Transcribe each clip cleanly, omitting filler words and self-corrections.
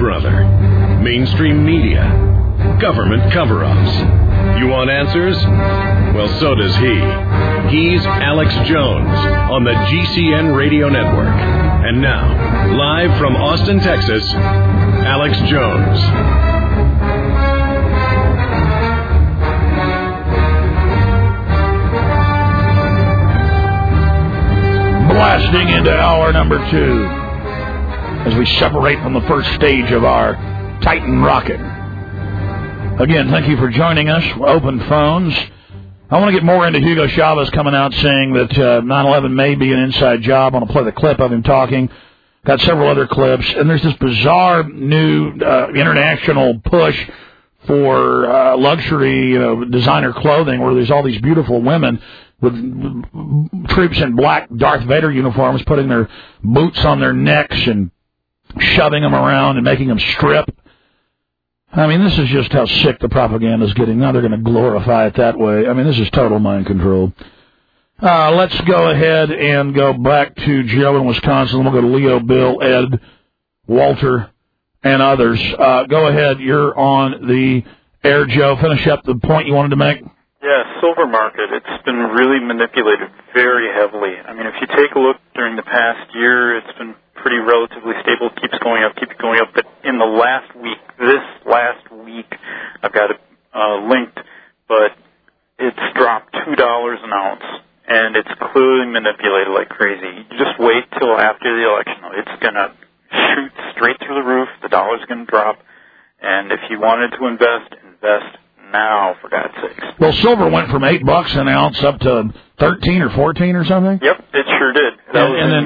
brother. Mainstream media. Government cover-ups. You want answers? Well, so does he. He's Alex Jones on the GCN Radio Network. And now, live from Austin, Texas, Alex Jones. Blasting into hour number 2 as we separate from the first stage of our Titan rocket. Again, thank you for joining us. We're open phones. I want to get more into Hugo Chavez coming out saying that 9/11 may be an inside job. I want to play the clip of him talking. Got several other clips. And there's this bizarre new international push for luxury, designer clothing where there's all these beautiful women with troops in black Darth Vader uniforms putting their boots on their necks and shoving them around and making them strip. I mean, this is just how sick the propaganda is getting. Now they're going to glorify it that way. I mean, this is total mind control. Let's go ahead and go back to Joe in Wisconsin. We'll go to Leo, Bill, Ed, Walter, and others. Go ahead. You're on the air, Joe. Finish up the point you wanted to make. Yeah, silver market, it's been really manipulated very heavily. I mean, if you take a look during the past year, it's been pretty relatively stable. It keeps going up. But in the last week, I've got it linked, but it's dropped $2 an ounce, and it's clearly manipulated like crazy. You just wait till after the election. It's going to shoot straight through the roof. The dollar's going to drop, and if you wanted to invest now, for God's sakes. Well, silver went from $8 an ounce up to 13 or 14 or something. Yep, it sure did. There've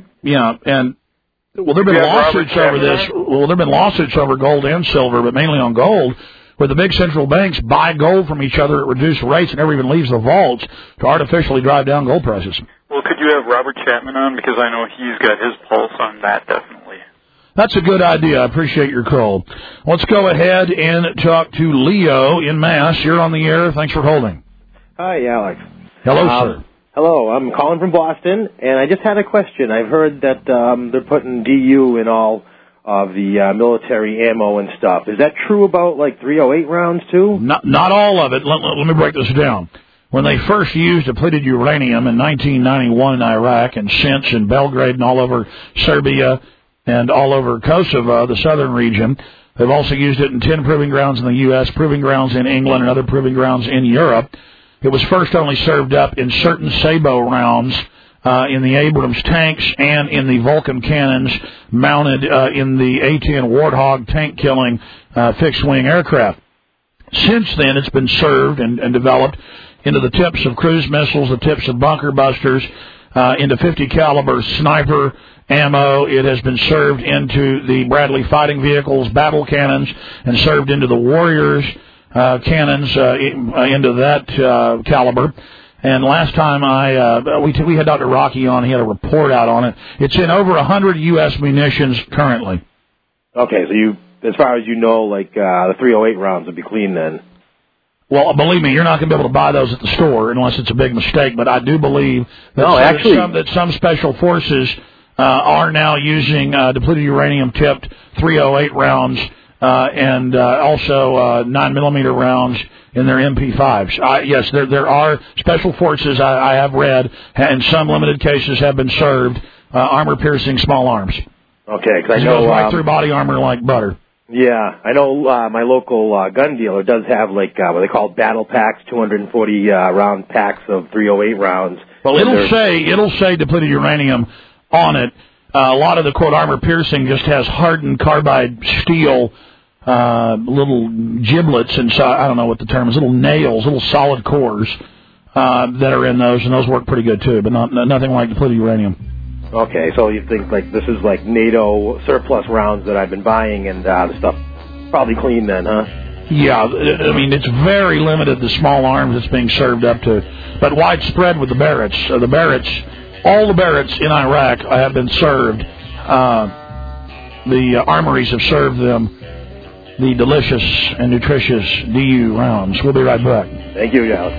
been lawsuits over this. Well, there've been lawsuits over gold and silver, but mainly on gold, where the big central banks buy gold from each other at reduced rates and never even leaves the vaults to artificially drive down gold prices. Well, could you have Robert Chapman on, because I know he's got his pulse on that definitely. That's a good idea. I appreciate your call. Let's go ahead and talk to Leo in Mass. You're on the air. Thanks for holding. Hi, Alex. Hello, sir. Hello. I'm calling from Boston, and I just had a question. I've heard that they're putting DU in all of the military ammo and stuff. Is that true about, like, 308 rounds, too? Not all of it. Let me break this down. When they first used depleted uranium in 1991 in Iraq and since in Belgrade and all over Serbia and all over Kosovo, the southern region. They've also used it in 10 proving grounds in the U.S., proving grounds in England, and other proving grounds in Europe. It was first only served up in certain Sabo rounds in the Abrams tanks and in the Vulcan cannons mounted in the A-10 Warthog tank-killing fixed-wing aircraft. Since then, it's been served and developed into the tips of cruise missiles, the tips of bunker busters, into 50-caliber sniper ammo. It has been served into the Bradley fighting vehicles, battle cannons, and served into the Warriors cannons into that caliber. And last time we had Dr. Rocky on, he had a report out on it. It's in over 100 U.S. munitions currently. Okay, so as far as you know, like the 308 rounds would be clean then. Well, believe me, you're not going to be able to buy those at the store unless it's a big mistake. But I do believe that some special forces are now using depleted uranium-tipped 308 rounds and also 9mm rounds in their MP5s. Yes, there are special forces, I have read, in some limited cases have been served armor-piercing small arms. Okay, because I know... It goes right through body armor like butter. Yeah, I know my local gun dealer does have, like, what they call battle packs, 240-round packs of 308 rounds. Well, it'll say depleted uranium on it. A lot of the, quote, armor-piercing just has hardened carbide steel, little giblets, and so, I don't know what the term is, little nails, little solid cores that are in those, and those work pretty good, too, but nothing like depleted uranium. Okay, so you think, like, this is, like, NATO surplus rounds that I've been buying, and the stuff probably clean then, huh? Yeah, I mean, it's very limited, the small arms it's being served up to, but widespread with the Barretts. All the Barretts in Iraq have been served. The armories have served them the delicious and nutritious DU rounds. We'll be right back. Thank you, Alex.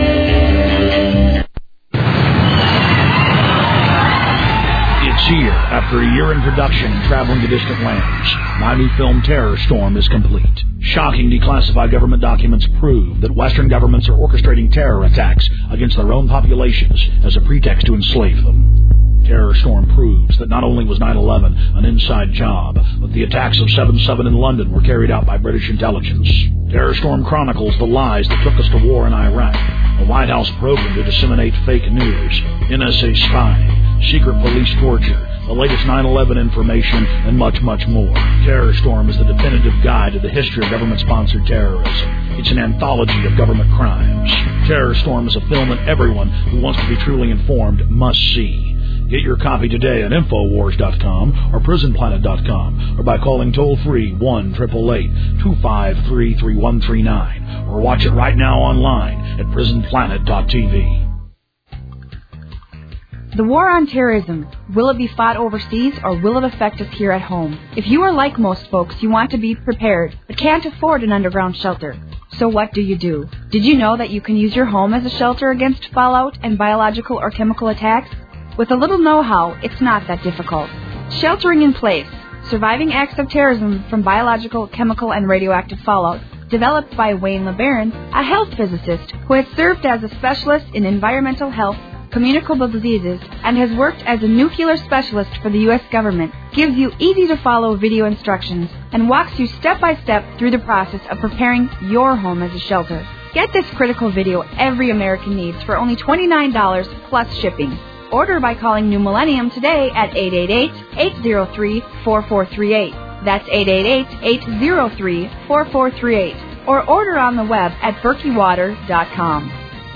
It's here. After a year in production and traveling to distant lands, my new film Terror Storm is complete. Shocking declassified government documents prove that Western governments are orchestrating terror attacks against their own populations as a pretext to enslave them. Terror Storm proves that not only was 9/11 an inside job, but the attacks of 7/7 in London were carried out by British intelligence. Terror Storm chronicles the lies that took us to war in Iraq, a White House program to disseminate fake news, NSA spying, secret police torture, the latest 9/11 information, and much, much more. Terror Storm is the definitive guide to the history of government-sponsored terrorism. It's an anthology of government crimes. Terror Storm is a film that everyone who wants to be truly informed must see. Get your copy today at Infowars.com or PrisonPlanet.com or by calling toll-free 1-888-253-3139 or watch it right now online at PrisonPlanet.tv. The war on terrorism, will it be fought overseas or will it affect us here at home? If you are like most folks, you want to be prepared but can't afford an underground shelter. So what do? Did you know that you can use your home as a shelter against fallout and biological or chemical attacks? With a little know-how, it's not that difficult. Sheltering in Place, Surviving Acts of Terrorism from Biological, Chemical, and Radioactive Fallout, developed by Wayne LeBaron, a health physicist who has served as a specialist in environmental health, communicable diseases, and has worked as a nuclear specialist for the U.S. government, gives you easy-to-follow video instructions and walks you step-by-step through the process of preparing your home as a shelter. Get this critical video every American needs for only $29 plus shipping. Order by calling New Millennium today at 888-803-4438. That's 888-803-4438. Or order on the web at berkeywater.com.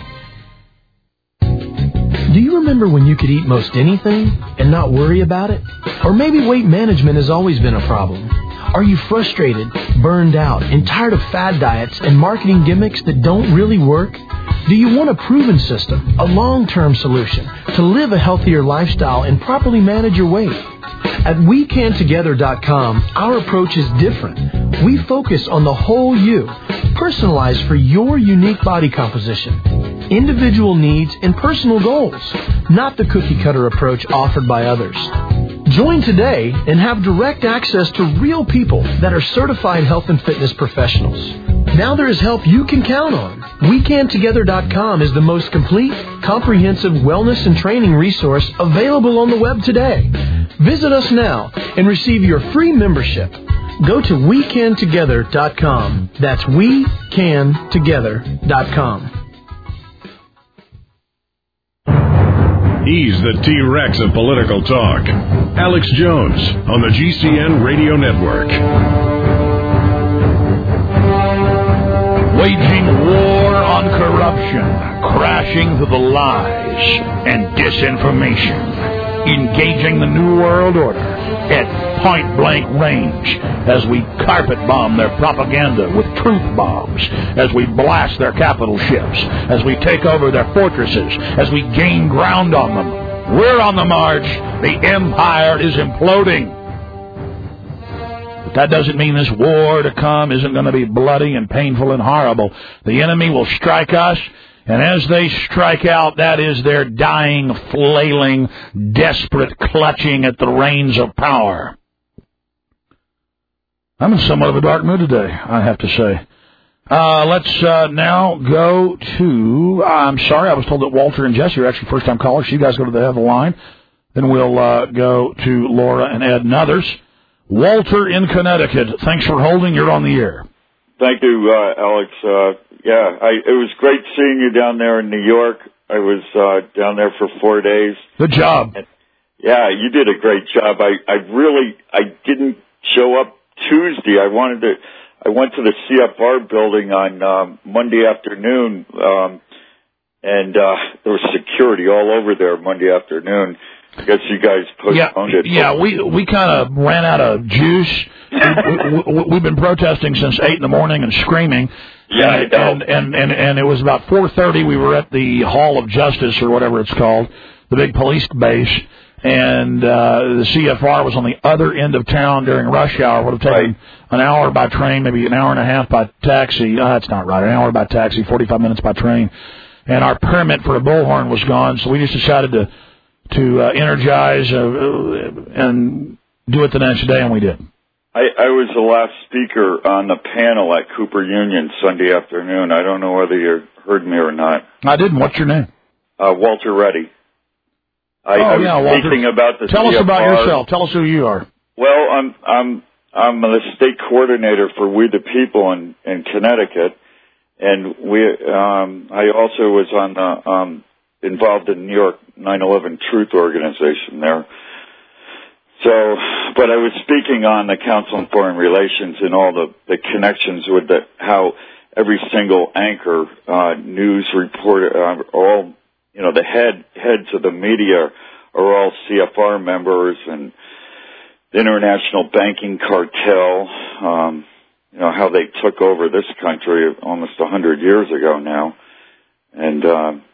Do you remember when you could eat most anything and not worry about it? Or maybe weight management has always been a problem. Are you frustrated, burned out, and tired of fad diets and marketing gimmicks that don't really work? Do you want a proven system, a long-term solution to live a healthier lifestyle and properly manage your weight? At WeCanTogether.com, our approach is different. We focus on the whole you, personalized for your unique body composition, individual needs, and personal goals, not the cookie-cutter approach offered by others. Join today and have direct access to real people that are certified health and fitness professionals. Now there is help you can count on. WeCanTogether.com is the most complete, comprehensive wellness and training resource available on the web today. Visit us now and receive your free membership. Go to WeCanTogether.com. That's WeCanTogether.com. He's the T-Rex of political talk. Alex Jones on the GCN Radio Network. Waging war on corruption, crashing through the lies and disinformation, engaging the New World Order at point-blank range as we carpet bomb their propaganda with truth bombs, as we blast their capital ships, as we take over their fortresses, as we gain ground on them. We're on the march. The empire is imploding. But that doesn't mean this war to come isn't going to be bloody and painful and horrible. The enemy will strike us, and as they strike out, that is their dying, flailing, desperate clutching at the reins of power. I'm in somewhat of a dark mood today, I have to say. Let's now go to... I'm sorry, I was told that Walter and Jesse are actually first-time callers. You guys go to the head of the line. Then we'll go to Laura and Ed and others. Walter in Connecticut, thanks for holding. You're on the air. Thank you, Alex. It was great seeing you down there in New York. I was down there for 4 days. Good job. And, yeah, you did a great job. I didn't show up Tuesday. I went to the CFR building on Monday afternoon, and there was security all over there Monday afternoon. I guess you guys postponed it. Yeah, we kind of ran out of juice. We've been protesting since 8 in the morning and screaming. Yeah, I know. And it was about 4:30. We were at the Hall of Justice or whatever it's called, the big police base. And the CFR was on the other end of town during rush hour. Would have taken an hour by train, maybe an hour and a half by taxi. That's not right. An hour by taxi, 45 minutes by train. And our permit for a bullhorn was gone, so we just decided to to energize and do it the next day, and we did. I was the last speaker on the panel at Cooper Union Sunday afternoon. I don't know whether you heard me or not. I didn't. What's your name? Walter Reddy. I was Walter. speaking about the Tell CFR. us about yourself. Tell us who you are. Well, I'm the state coordinator for We the People in Connecticut, and I also was involved in New York 9/11 Truth Organization there. So, but I was speaking on the Council on Foreign Relations and all the connections with how every single anchor, news reporter, all, the heads of the media are all CFR members, and the international banking cartel, how they took over this country almost 100 years ago now. And,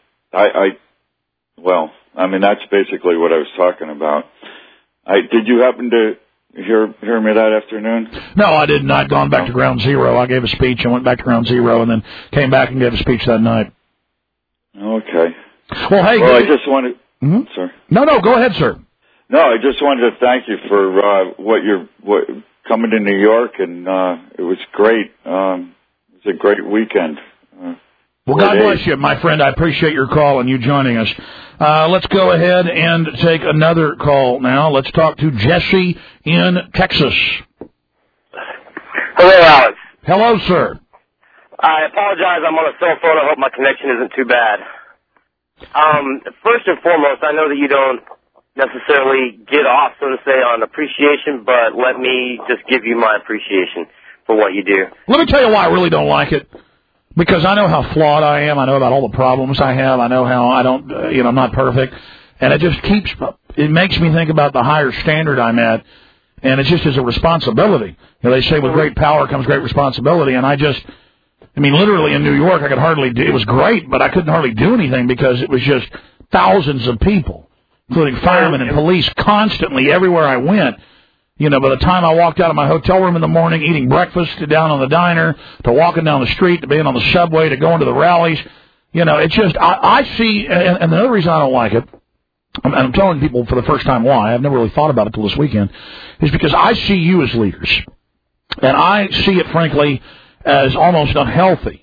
that's basically what I was talking about. Did you happen to hear me that afternoon? No, I didn't. I'd gone back to Ground Zero. I gave a speech and went back to Ground Zero, and then came back and gave a speech that night. Okay. Well, hey. Well, I just wanted. Mm-hmm. Sorry. No, go ahead, sir. No, I just wanted to thank you for what coming to New York, and it was great. It was a great weekend. Well, God bless you, my friend. I appreciate your call and you joining us. Let's go ahead and take another call now. Let's talk to Jesse in Texas. Hello, Alex. Hello, sir. I apologize. I'm on a cell phone. I hope my connection isn't too bad. First and foremost, I know that you don't necessarily get off, so to say, on appreciation, but let me just give you my appreciation for what you do. Let me tell you why I really don't like it. Because I know how flawed I am. I know about all the problems I have. I know how I don't, I'm not perfect. And it just it makes me think about the higher standard I'm at. And it just is a responsibility. They say with great power comes great responsibility. And literally in New York, I could hardly do, it was great, but I couldn't hardly do anything because it was just thousands of people, including firemen and police, constantly everywhere I went. By the time I walked out of my hotel room in the morning, eating breakfast, to down on the diner, to walking down the street, to being on the subway, to going to the rallies, it's just, I see, and another reason I don't like it, and I'm telling people for the first time why, I've never really thought about it till this weekend, is because I see you as leaders. And I see it, frankly, as almost unhealthy,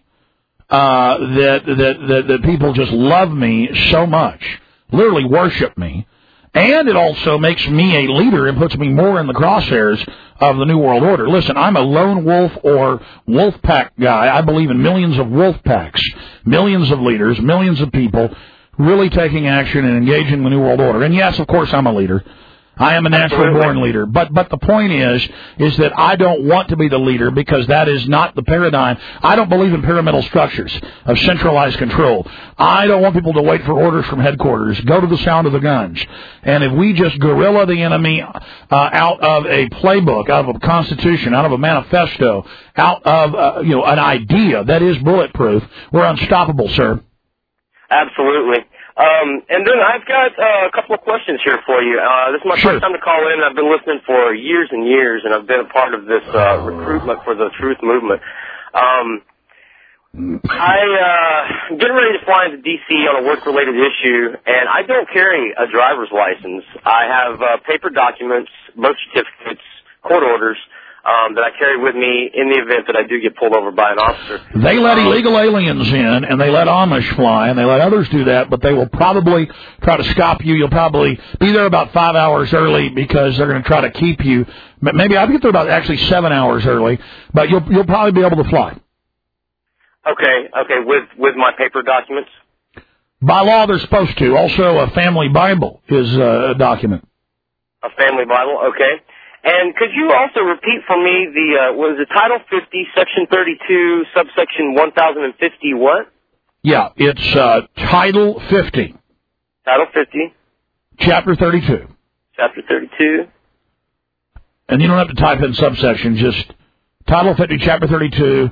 that people just love me so much, literally worship me. And it also makes me a leader and puts me more in the crosshairs of the New World Order. Listen, I'm a lone wolf or wolf pack guy. I believe in millions of wolf packs, millions of leaders, millions of people really taking action and engaging the New World Order. And yes, of course, I'm a leader. I am a natural-born leader. But the point is that I don't want to be the leader because that is not the paradigm. I don't believe in pyramidal structures of centralized control. I don't want people to wait for orders from headquarters, go to the sound of the guns. And if we just guerrilla the enemy out of a playbook, out of a constitution, out of a manifesto, out of an idea that is bulletproof, we're unstoppable, sir. Absolutely. And then I've got a couple of questions here for you. This is my first time to call in. I've been listening for years and years, and I've been a part of this recruitment for the Truth Movement. I'm getting ready to fly into D.C. on a work-related issue, and I don't carry a driver's license. I have paper documents, birth certificates, court orders, that I carry with me in the event that I do get pulled over by an officer. They let illegal aliens in, and they let Amish fly, and they let others do that, but they will probably try to stop you. You'll probably be there about 5 hours early because they're going to try to keep you. Maybe I'll get there about actually 7 hours early, but you'll probably be able to fly. Okay, with my paper documents? By law, they're supposed to. Also, a family Bible is a document. A family Bible, okay. And could you also repeat for me was it Title 50, Section 32, subsection 1050 what? Yeah, it's Title 50. Title 50. Chapter 32. Chapter 32. And you don't have to type in subsection, just Title 50, Chapter 32,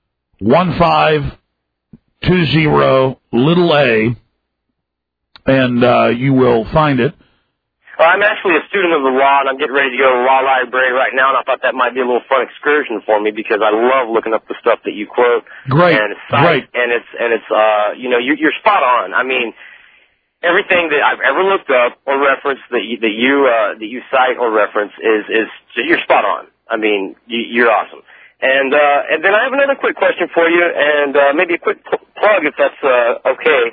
1520, little a, and you will find it. Well, I'm actually a student of the law, and I'm getting ready to go to the law library right now, and I thought that might be a little fun excursion for me because I love looking up the stuff that you quote. Great, and it's great. And it's you're spot on. I mean, everything that I've ever looked up or referenced that you cite or reference is you're spot on. I mean, you're awesome. And then I have another quick question for you, and maybe a quick plug if that's okay.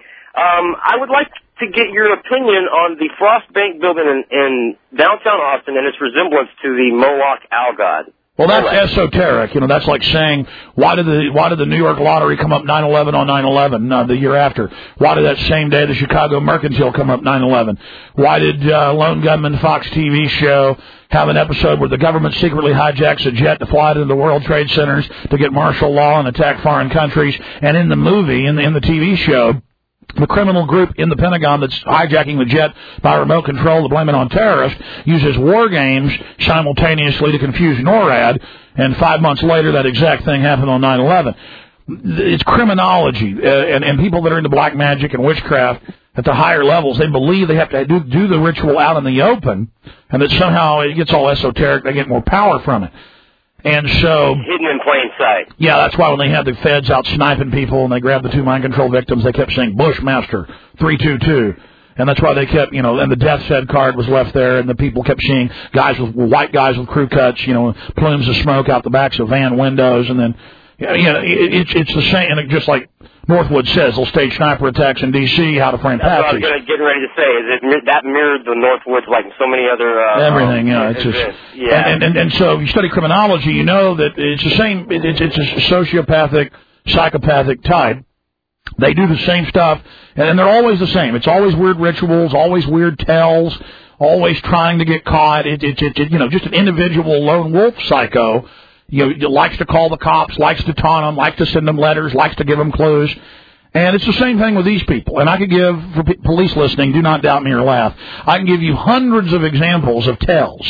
I would like to get your opinion on the Frost Bank building in downtown Austin and its resemblance to the Moloch Owl God. Well, that's esoteric. You know, that's like saying, why did the New York lottery come up 9/11 on 9/11 the year after? Why did that same day the Chicago Mercantile come up 9/11? Why did Lone Gunman Fox TV show have an episode where the government secretly hijacks a jet to fly to the World Trade Centers to get martial law and attack foreign countries? And in the movie, in the TV show, the criminal group in the Pentagon that's hijacking the jet by remote control to blame it on terrorists uses war games simultaneously to confuse NORAD, and 5 months later that exact thing happened on 9/11. It's criminology, and people that are into black magic and witchcraft at the higher levels, they believe they have to do the ritual out in the open, and that somehow it gets all esoteric, they get more power from it. And so, hidden in plain sight. Yeah, that's why when they had the feds out sniping people and they grabbed the 2 mind control victims, they kept saying Bushmaster 322, and that's why they kept, you know, and the death fed card was left there, and the people kept seeing white guys with crew cuts, you know, plumes of smoke out the backs of van windows, and then, you know, it's the same, and it just like Northwood says, they'll stage sniper attacks in D.C., how to frame That's Patsies. what I was getting ready to say. Is that mirrored the Northwoods like so many other... everything, yeah. It's just, and so if you study criminology, you know that it's the same, it's a sociopathic, psychopathic type. They do the same stuff, and they're always the same. It's always weird rituals, always weird tells, always trying to get caught. It's you know, just an individual lone wolf psycho. You know, likes to call the cops, likes to taunt them, likes to send them letters, likes to give them clues. And it's the same thing with these people. And I could give, for police listening, do not doubt me or laugh, I can give you hundreds of examples of tells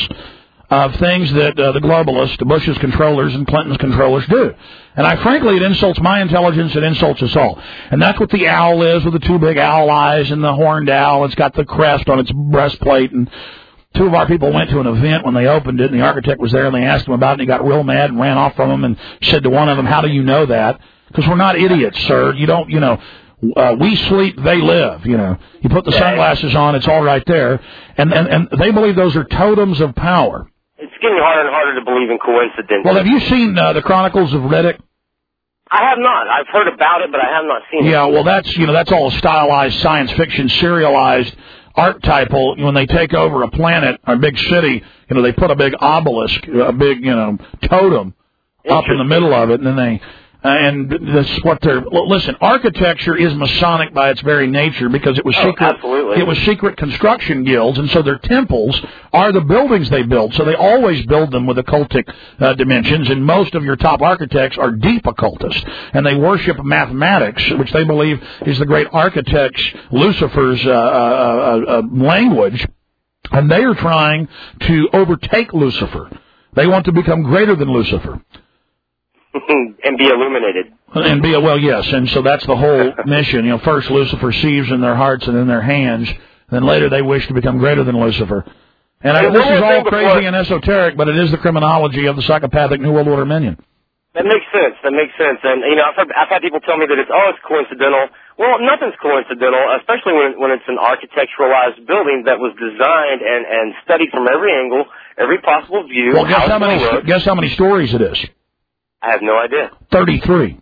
of things that the globalists, the Bush's controllers and Clinton's controllers do. And frankly, it insults my intelligence, it insults us all. And that's what the owl is, with the 2 big owl eyes and the horned owl. It's got the crest on its breastplate, and 2 of our people went to an event when they opened it, and the architect was there, and they asked him about it, and he got real mad and ran off from him and said to one of them, how do you know that? Because we're not idiots, sir. You don't, you know, we sleep, they live, you know. You put the sunglasses on, it's all right there. And they believe those are totems of power. It's getting harder and harder to believe in coincidence. Well, have you seen the Chronicles of Riddick? I have not. I've heard about it, but I have not seen it. Yeah, well, that's all stylized science fiction, serialized, archetypal. When they take over a planet or a big city, you know, they put a big obelisk, a big, you know, totem up in the middle of it, and then they... and that's what they're... Listen, architecture is Masonic by its very nature because it was secret. Absolutely. It was secret construction guilds, and so their temples are the buildings they build. So they always build them with occultic dimensions, and most of your top architects are deep occultists, and they worship mathematics, which they believe is the great architect's, Lucifer's language, and they are trying to overtake Lucifer. They want to become greater than Lucifer. And be illuminated. And yes, and so that's the whole mission. You know, first Lucifer sees in their hearts and in their hands, then later they wish to become greater than Lucifer. And this is all crazy and esoteric, but it is the criminology of the psychopathic New World Order minion. That makes sense. And, you know, I've had people tell me that it's coincidental. Well, nothing's coincidental, especially when it's an architecturalized building that was designed and studied from every angle, every possible view. Well, guess how many stories it is? I have no idea. 33.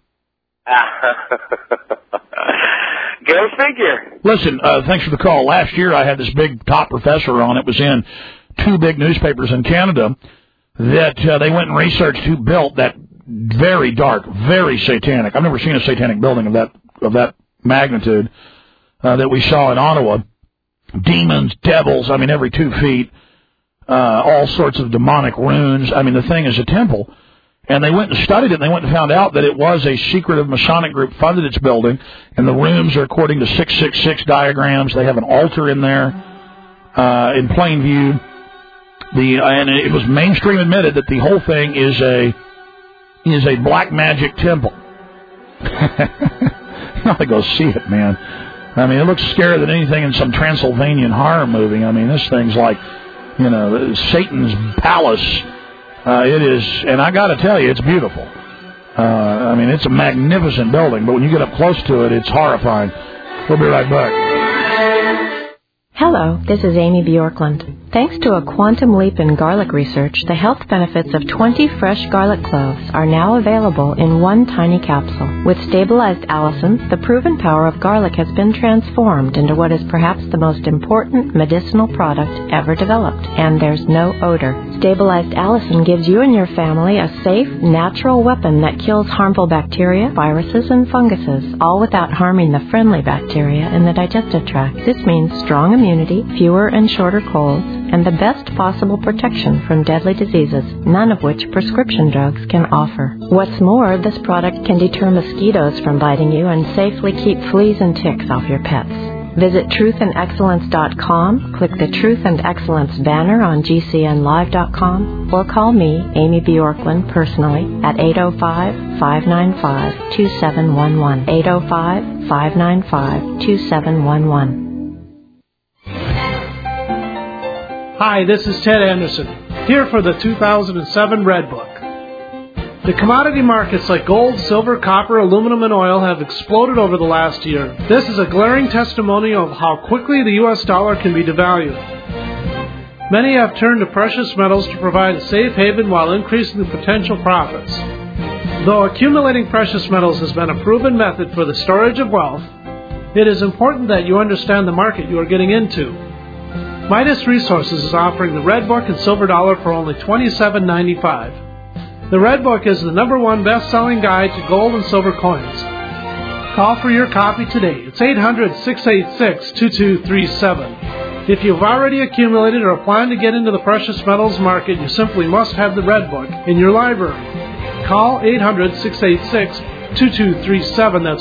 Go figure. Listen, thanks for the call. Last year I had this big top professor on. It was in 2 big newspapers in Canada that they went and researched who built that very dark, very satanic. I've never seen a satanic building of that magnitude that we saw in Ottawa. Demons, devils, I mean, every 2 feet, all sorts of demonic runes. I mean, the thing is a temple. And they went and studied it, and they went and found out that it was a secretive Masonic group funded its building, and the rooms are according to 666 diagrams. They have an altar in there in plain view. And it was mainstream admitted that the whole thing is a black magic temple. You gotta go see it, man. I mean, it looks scarier than anything in some Transylvanian horror movie. I mean, this thing's like, you know, Satan's palace. It is, and I got to tell you, it's beautiful. I mean, it's a magnificent building, but when you get up close to it, it's horrifying. We'll be right back. Hello, this is Amy Bjorklund. Thanks to a quantum leap in garlic research, the health benefits of 20 fresh garlic cloves are now available in one tiny capsule. With stabilized allicin, the proven power of garlic has been transformed into what is perhaps the most important medicinal product ever developed, and there's no odor. Stabilized allicin gives you and your family a safe, natural weapon that kills harmful bacteria, viruses, and funguses, all without harming the friendly bacteria in the digestive tract. This means strong immunity, fewer and shorter colds, and the best possible protection from deadly diseases, none of which prescription drugs can offer. What's more, this product can deter mosquitoes from biting you and safely keep fleas and ticks off your pets. Visit truthandexcellence.com, click the Truth and Excellence banner on GCNlive.com, or call me, Amy Bjorklund, personally at 805-595-2711, 805-595-2711. Hi, this is Ted Anderson, here for the 2007 Red Book. The commodity markets like gold, silver, copper, aluminum, and oil have exploded over the last year. This is a glaring testimonial of how quickly the U.S. dollar can be devalued. Many have turned to precious metals to provide a safe haven while increasing the potential profits. Though accumulating precious metals has been a proven method for the storage of wealth, it is important that you understand the market you are getting into. Midas Resources is offering the Red Book and Silver Dollar for only $27.95. The Red Book is the #1 best-selling guide to gold and silver coins. Call for your copy today. It's 800-686-2237. If you've already accumulated or plan to get into the precious metals market, you simply must have the Red Book in your library. Call 800-686-2237. That's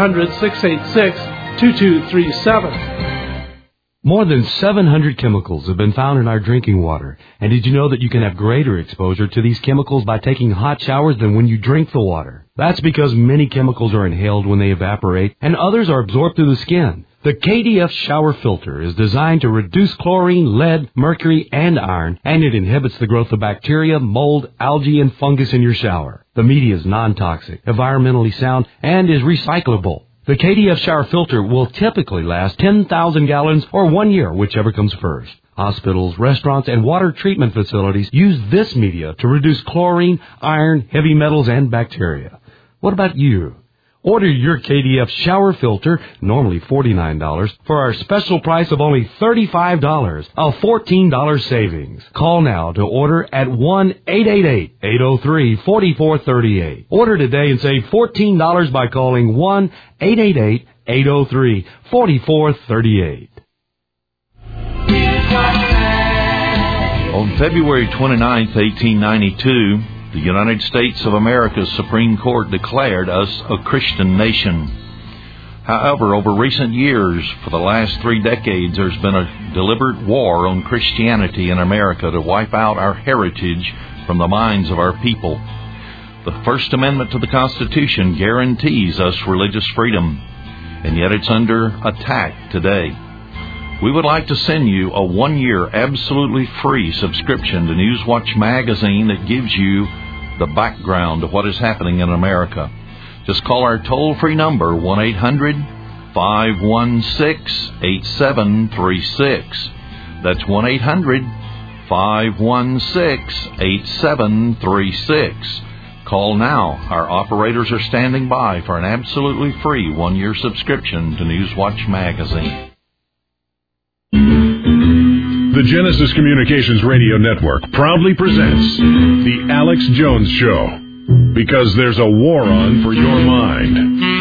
1-800-686-2237. More than 700 chemicals have been found in our drinking water. And did you know that you can have greater exposure to these chemicals by taking hot showers than when you drink the water? That's because many chemicals are inhaled when they evaporate, and others are absorbed through the skin. The KDF shower filter is designed to reduce chlorine, lead, mercury, and iron, and it inhibits the growth of bacteria, mold, algae, and fungus in your shower. The media is non-toxic, environmentally sound, and is recyclable. The KDF shower filter will typically last 10,000 gallons or 1 year, whichever comes first. Hospitals, restaurants, and water treatment facilities use this media to reduce chlorine, iron, heavy metals, and bacteria. What about you? Order your KDF shower filter, normally $49, for our special price of only $35, a $14 savings. Call now to order at 1-888-803-4438. Order today and save $14 by calling 1-888-803-4438. On February 29, 1892, the United States of America's Supreme Court declared us a Christian nation. However, over recent years, for the last 3 decades, there's been a deliberate war on Christianity in America to wipe out our heritage from the minds of our people. The First Amendment to the Constitution guarantees us religious freedom, and yet it's under attack today. We would like to send you a 1-year absolutely free subscription to Newswatch magazine that gives you the background to what is happening in America. Just call our toll-free number, 1-800-516-8736. That's 1-800-516-8736. Call now. Our operators are standing by for an absolutely free 1-year subscription to Newswatch magazine. The Genesis Communications Radio Network proudly presents The Alex Jones Show, because there's a war on for your mind.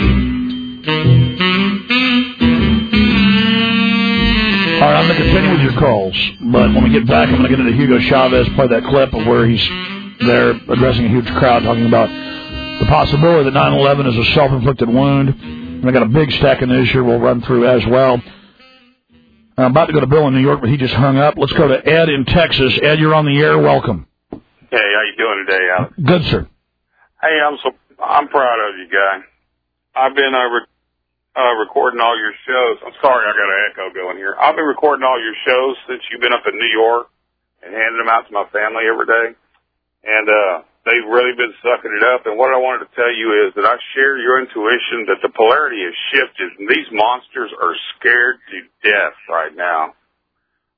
All right, I'm going to continue with your calls, but when we get back, I'm going to get into Hugo Chavez, play that clip of where he's there addressing a huge crowd, talking about the possibility that 9/11 is a self-inflicted wound. And I got a big stack of news here we'll run through as well. I'm about to go to Bill in New York, but he just hung up. Let's go to Ed in Texas. Ed, you're on the air. Welcome. Hey, how you doing today, Alex? Good, sir. Hey, I'm proud of you, guy. I've been recording all your shows. I'm sorry, I got an echo going here. I've been recording all your shows since you've been up in New York and handing them out to my family every day. And they've really been sucking it up. And what I wanted to tell you is that I share your intuition that the polarity has shifted, and these monsters are scared to death right now.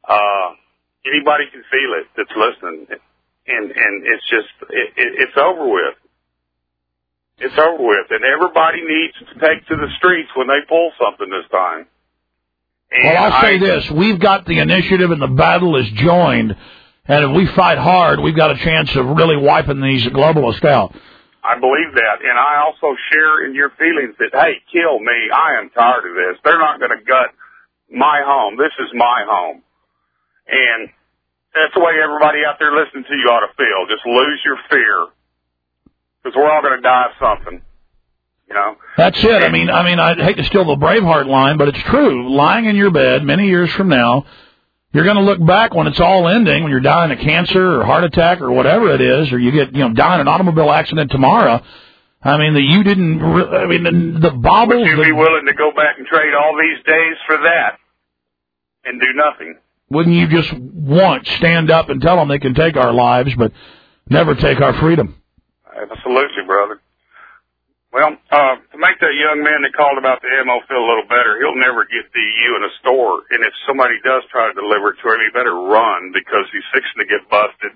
Anybody can feel it that's listening, and it's just it's over with. It's over with, and everybody needs to take to the streets when they pull something this time. And well, I'll say this. We've got the initiative and the battle is joined, and if we fight hard, we've got a chance of really wiping these globalists out. I believe that, and I also share in your feelings that, hey, kill me. I am tired of this. They're not going to gut my home. This is my home. And that's the way everybody out there listening to you ought to feel. Just lose your fear, because we're all going to die of something. You know? That's it. I mean, I'd hate to steal the Braveheart line, but it's true. Lying in your bed many years from now, you're going to look back when it's all ending, when you're dying of cancer or heart attack or whatever it is, or you get, die in an automobile accident tomorrow. I mean, the baubles. Would you be willing to go back and trade all these days for that and do nothing? Wouldn't you just stand up and tell them they can take our lives, but never take our freedom? Absolutely, brother. Well, to make that young man that called about the ammo feel a little better, he'll never get DU in a store. And if somebody does try to deliver it to him, he better run, because he's fixing to get busted.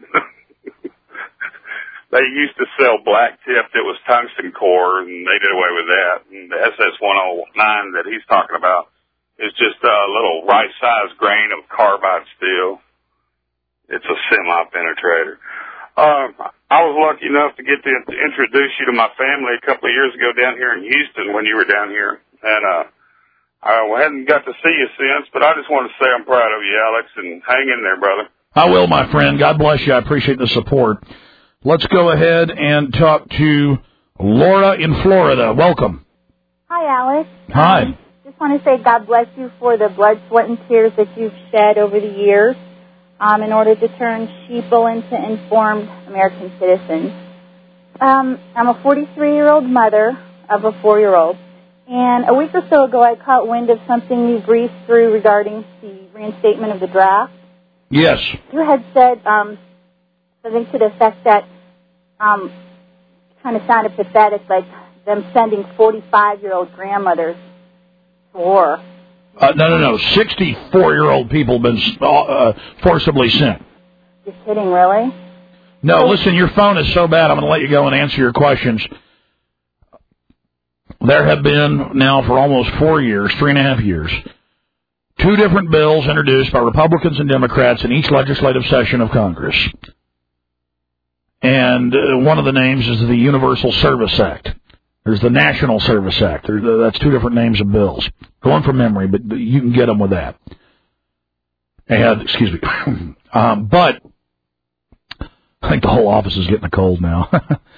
They used to sell black tip that was tungsten core, and they did away with that. And the SS-109 that he's talking about is just a little right-sized grain of carbide steel. It's a semi-penetrator. I was lucky enough to get to introduce you to my family a couple of years ago down here in Houston when you were down here. And I hadn't got to see you since, but I just want to say I'm proud of you, Alex, and hang in there, brother. I will, my friend. God bless you. I appreciate the support. Let's go ahead and talk to Laura in Florida. Welcome. Hi, Alex. Hi. Just want to say God bless you for the blood, sweat, and tears that you've shed over the years. In order to turn sheeple into informed American citizens. I'm a 43-year-old mother of a 4-year-old, and a week or so ago I caught wind of something you briefed through regarding the reinstatement of the draft. Yes. You had said something to the effect that kind of sounded pathetic, like them sending 45-year-old grandmothers to war. No. 64-year-old people have been forcibly sent. You're kidding, really? No, listen, your phone is so bad, I'm going to let you go and answer your questions. There have been now for almost 4 years, 3.5 years, 2 different bills introduced by Republicans and Democrats in each legislative session of Congress. And one of the names is the Universal Service Act. There's the National Service Act. That's 2 different names of bills. Going from memory, but you can get them with that. And, excuse me. But I think the whole office is getting a cold now.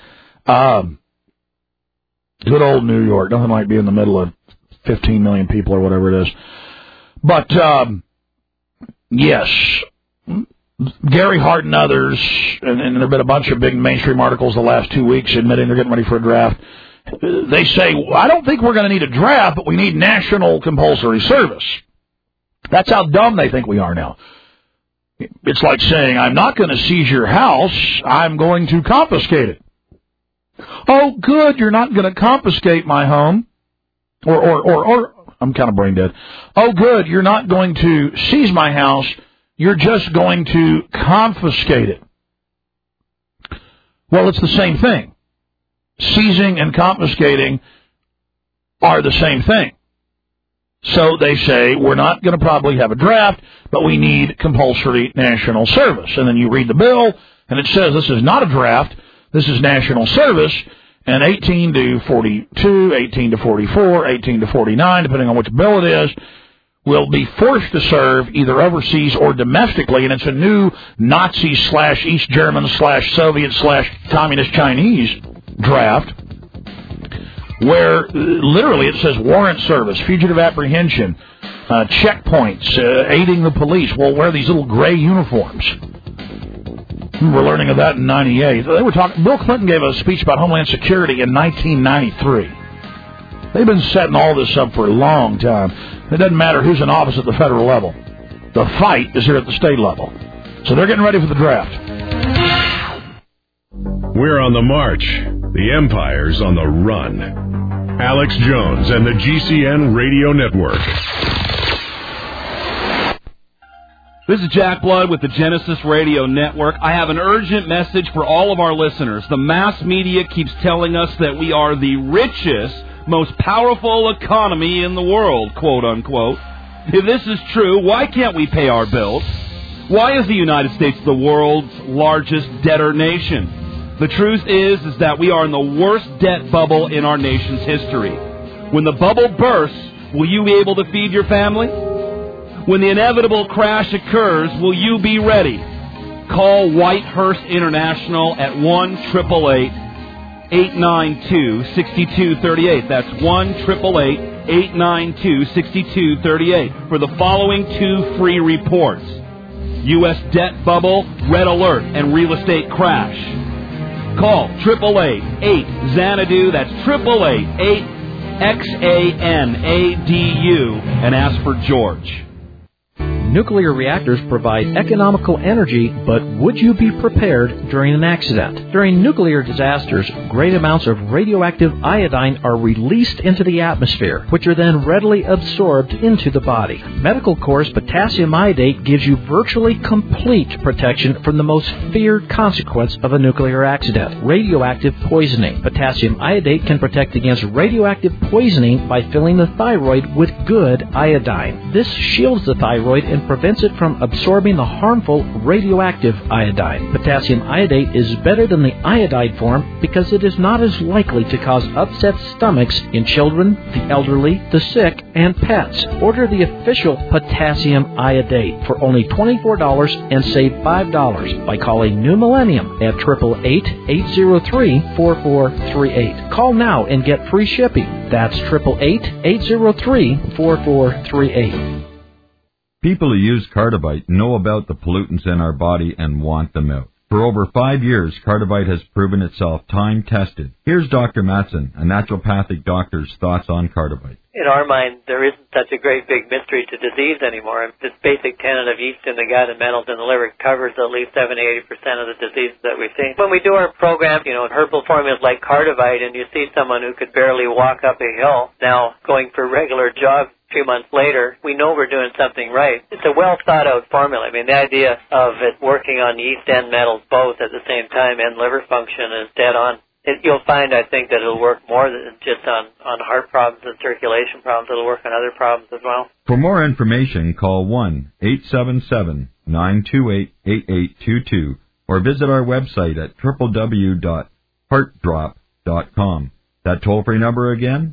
Good old New York. Nothing like being in the middle of 15 million people or whatever it is. But, yes, Gary Hart and others, and there have been a bunch of big mainstream articles the last 2 weeks admitting they're getting ready for a draft. They say, I don't think we're going to need a draft, but we need national compulsory service. That's how dumb they think we are now. It's like saying, I'm not going to seize your house, I'm going to confiscate it. Oh, good, you're not going to confiscate my home. Or I'm kind of brain dead. Oh, good, you're not going to seize my house, you're just going to confiscate it. Well, it's the same thing. Seizing and confiscating are the same thing. So they say, we're not going to probably have a draft, but we need compulsory national service. And then you read the bill, and it says this is not a draft, this is national service, and 18 to 42, 18 to 44, 18 to 49, depending on which bill it is, will be forced to serve either overseas or domestically, and it's a new Nazi/East German/Soviet/Communist Chinese draft, where literally it says warrant service, fugitive apprehension, checkpoints, aiding the police. Well, wear these little gray uniforms. We're learning of that in 98. They were talking. Bill Clinton gave a speech about Homeland Security in 1993. They've been setting all this up for a long time. It doesn't matter who's in office at the federal level. The fight is here at the state level. So they're getting ready for the draft. We're on the march. The Empire's on the run. Alex Jones and the GCN Radio Network. This is Jack Blood with the Genesis Radio Network. I have an urgent message for all of our listeners. The mass media keeps telling us that we are the richest, most powerful economy in the world, quote unquote. If this is true, why can't we pay our bills? Why is the United States the world's largest debtor nation? The truth is that we are in the worst debt bubble in our nation's history. When the bubble bursts, will you be able to feed your family? When the inevitable crash occurs, will you be ready? Call Whitehurst International at 1-888-892-6238. That's 1-888-892-6238 for the following 2 free reports. U.S. debt bubble, red alert, and real estate crash. Call 888-8-XANADU. That's 888-8-XANADU and ask for George. Nuclear reactors provide economical energy, but would you be prepared during an accident? During nuclear disasters, great amounts of radioactive iodine are released into the atmosphere, which are then readily absorbed into the body. Medical Corps potassium iodate gives you virtually complete protection from the most feared consequence of a nuclear accident, radioactive poisoning. Potassium iodate can protect against radioactive poisoning by filling the thyroid with good iodine. This shields the thyroid and prevents it from absorbing the harmful radioactive iodine. Potassium iodate is better than the iodide form because it is not as likely to cause upset stomachs in children, the elderly, the sick, and pets. Order the official potassium iodate for only $24 and save $5 by calling New Millennium at 888-803-4438. Call now and get free shipping. That's 888-803-4438. People who use Cardivite know about the pollutants in our body and want them out. For over 5 years, Cardivite has proven itself time-tested. Here's Dr. Matson, a naturopathic doctor's thoughts on Cardivite. In our mind, there isn't such a great big mystery to disease anymore. This basic tenet of yeast in the gut and metals in the liver covers at least 70-80% of the diseases that we see. When we do our program, herbal formulas like Cardivite, and you see someone who could barely walk up a hill now going for regular jogs 2 months later, we know we're doing something right. It's a well-thought-out formula. I mean, the idea of it working on yeast and metals both at the same time and liver function is dead on. You'll find, I think, that it'll work more than just on heart problems and circulation problems. It'll work on other problems as well. For more information, call 1-877-928-8822 or visit our website at www.heartdrop.com. That toll-free number again,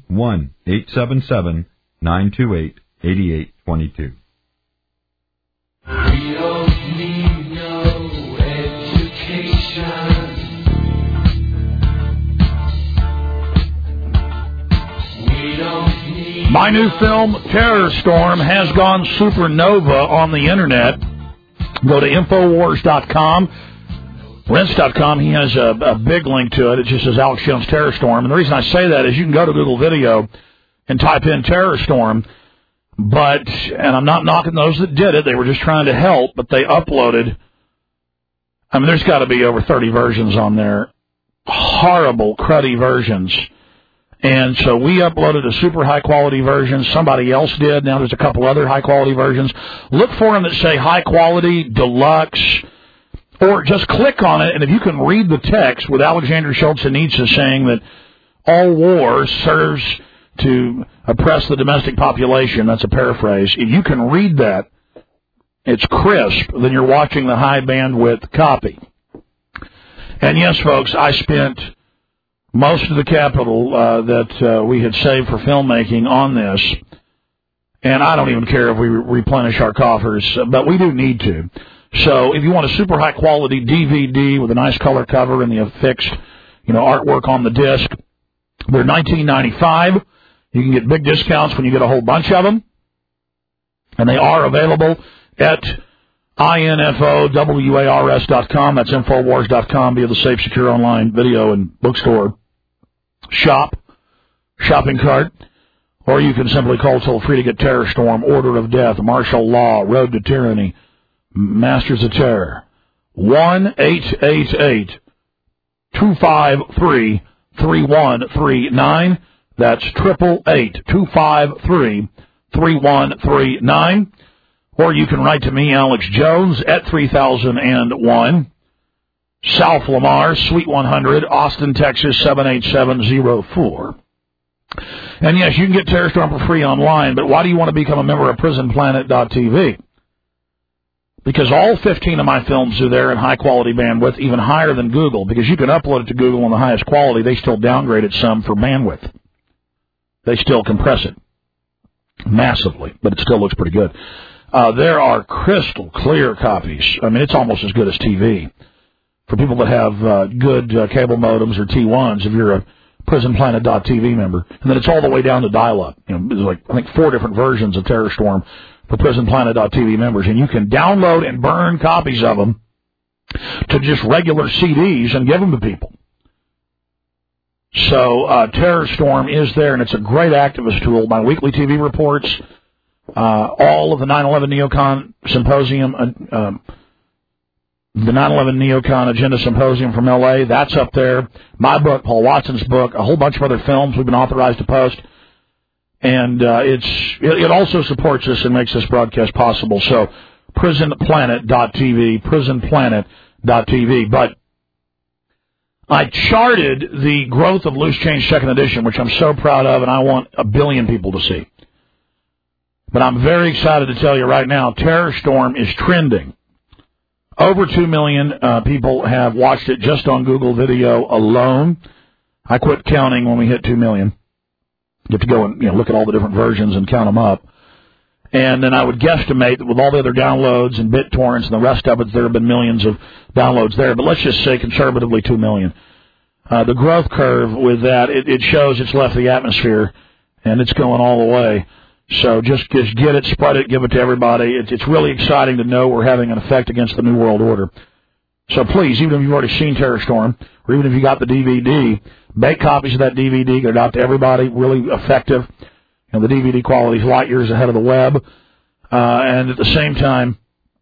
1-877-928-8822. We don't need no education. My new film, Terror Storm, has gone supernova on the Internet. Go to Infowars.com, Rents.com. He has a big link to it. It just says Alex Jones Terror Storm. And the reason I say that is you can go to Google Video and type in Terror Storm. And I'm not knocking those that did it. They were just trying to help, but they uploaded. I mean, there's got to be over 30 versions on there. Horrible, cruddy versions. And so we uploaded a super high-quality version. Somebody else did. Now there's a couple other high-quality versions. Look for them that say high-quality, deluxe, or just click on it, and if you can read the text with Alexander Solzhenitsyn saying that all war serves to oppress the domestic population, that's a paraphrase. If you can read that, it's crisp, then you're watching the high-bandwidth copy. And yes, folks, I spent most of the capital that we had saved for filmmaking on this, and I don't even care if we replenish our coffers, but we do need to. So if you want a super high-quality DVD with a nice color cover and the affixed, artwork on the disc, they're $19.95. You can get big discounts when you get a whole bunch of them, and they are available at infowars.com. That's infowars.com via the safe, secure online video and bookstore shopping cart. Or you can simply call toll-free to get Terror Storm, Order of Death, Martial Law, Road to Tyranny, Masters of Terror. 1-888-253-3139. That's 888-253-3139. Or you can write to me, Alex Jones, at 3001, South Lamar, Suite 100, Austin, Texas, 78704. And yes, you can get Terror Storm for free online, but why do you want to become a member of PrisonPlanet.tv? Because all 15 of my films are there in high-quality bandwidth, even higher than Google, because you can upload it to Google on the highest quality. They still downgrade it some for bandwidth. They still compress it massively, but it still looks pretty good. There are crystal clear copies. I mean, it's almost as good as TV. For people that have good cable modems or T1s, if you're a PrisonPlanet.tv member. And then it's all the way down to dial-up. You know, there's like, I think, 4 different versions of Terror Storm for PrisonPlanet.tv members. And you can download and burn copies of them to just regular CDs and give them to people. So Terror Storm is there, and it's a great activist tool. My weekly TV reports, all of the 9/11 Neocon Symposium, the 9/11 Neocon Agenda Symposium from L.A., that's up there. My book, Paul Watson's book, a whole bunch of other films we've been authorized to post. And it also supports us and makes this broadcast possible. So PrisonPlanet.tv, PrisonPlanet.tv. But I charted the growth of Loose Change 2nd edition, which I'm so proud of, and I want 1 billion people to see. But I'm very excited to tell you right now, Terror Storm is trending. Over 2 million people have watched it just on Google Video alone. I quit counting when we hit 2 million. You have to go and look at all the different versions and count them up. And then I would guesstimate that with all the other downloads and BitTorrents and the rest of it, there have been millions of downloads there. But let's just say conservatively 2 million. The growth curve with that, it shows it's left the atmosphere, and it's going all the way. So just get it, spread it, give it to everybody. It's really exciting to know we're having an effect against the New World Order. So please, even if you've already seen Terror Storm, or even if you got the DVD, make copies of that DVD, get it out to everybody, really effective. And the DVD quality is light years ahead of the web. And at the same time,